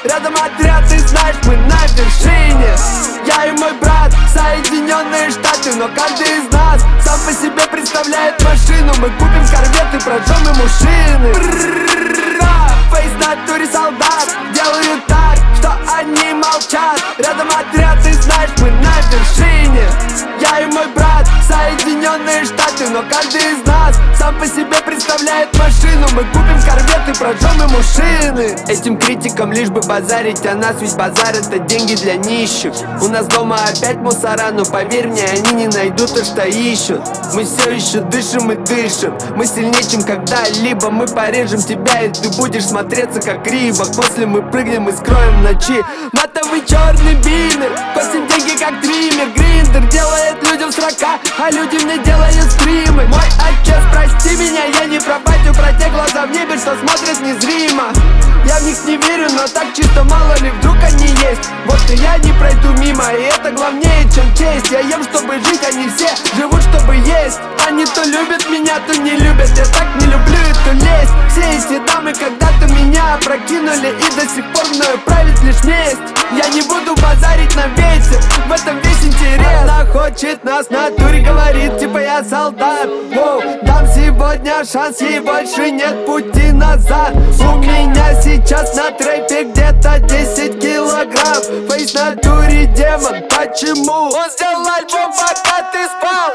Рядом отряд, ты знаешь, мы на вершине. Я и мой брат, Соединенные Штаты, но каждый из нас сам по себе представляет машину. Мы купим корвет и прожжем ему шины. Фейс в натуре солдат, делают так, что они молчат. Рядом отряд, ты знаешь, мы на вершине. Я и мой брат, Соединенные Штаты, но каждый из нас сам по себе представляет машину. Мы купим корвет и прожжем ему шины. Этим критикам лишь бы базарить, а нас ведь базар — это деньги для нищих. У нас дома опять мусора, но поверь мне, они не найдут то, что ищут. Мы все еще дышим и дышим, мы сильнее, чем когда-либо. Мы порежем тебя, и ты будешь смотреться как рыбок. После мы прыгнем и скроем в ночи матовый черный бинер. Косим деньги как триммер. Гриндер делает людям срока, а люди мне делают стримы. Мой отец, прости меня, я не про батю, про те глаза в небе, что смотрят незримо. Я в них не верю, но так чисто, мало ли вдруг они есть. Вот и я не пройду мимо, и это главнее, чем честь. Я ем, чтобы жить, они все живут, чтобы есть. Они то любят меня, то не любят. Я так не люблю эту лесть. Все эти дамы когда-то меня опрокинули, и до сих пор мною правит лишь месть. Я не буду базарить на ветер, в этом весь интерес. Она хочет нас в натуре, говорит, типа я солдат. Воу, дам сегодня шанс, ей больше нет пути назад. У меня сейчас на трэпе где-то 10 килограмм. Фейс в натуре демон, почему? Он сделал альбом, пока ты спал.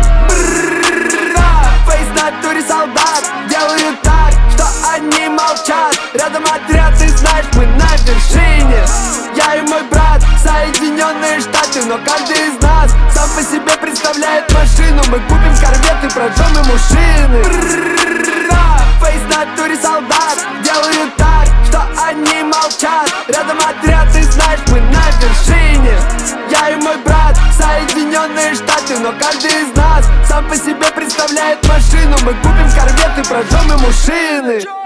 Фейс в натуре солдат, делают так, что они молчат. Рядом отряд, ты знаешь, мы на вершине. Я и мой брат, Соединенные Штаты, но каждый из нас сам по себе представляет машину. Мы купим корвет и прожжем ему шины. Фейс в натуре солдат, делают так, что они молчат. Рядом отряд, ты знаешь, мы на вершине. Я и мой брат, Соединенные Штаты, но каждый из нас сам по себе представляет машину. Мы купим корвет и прожжем ему шины.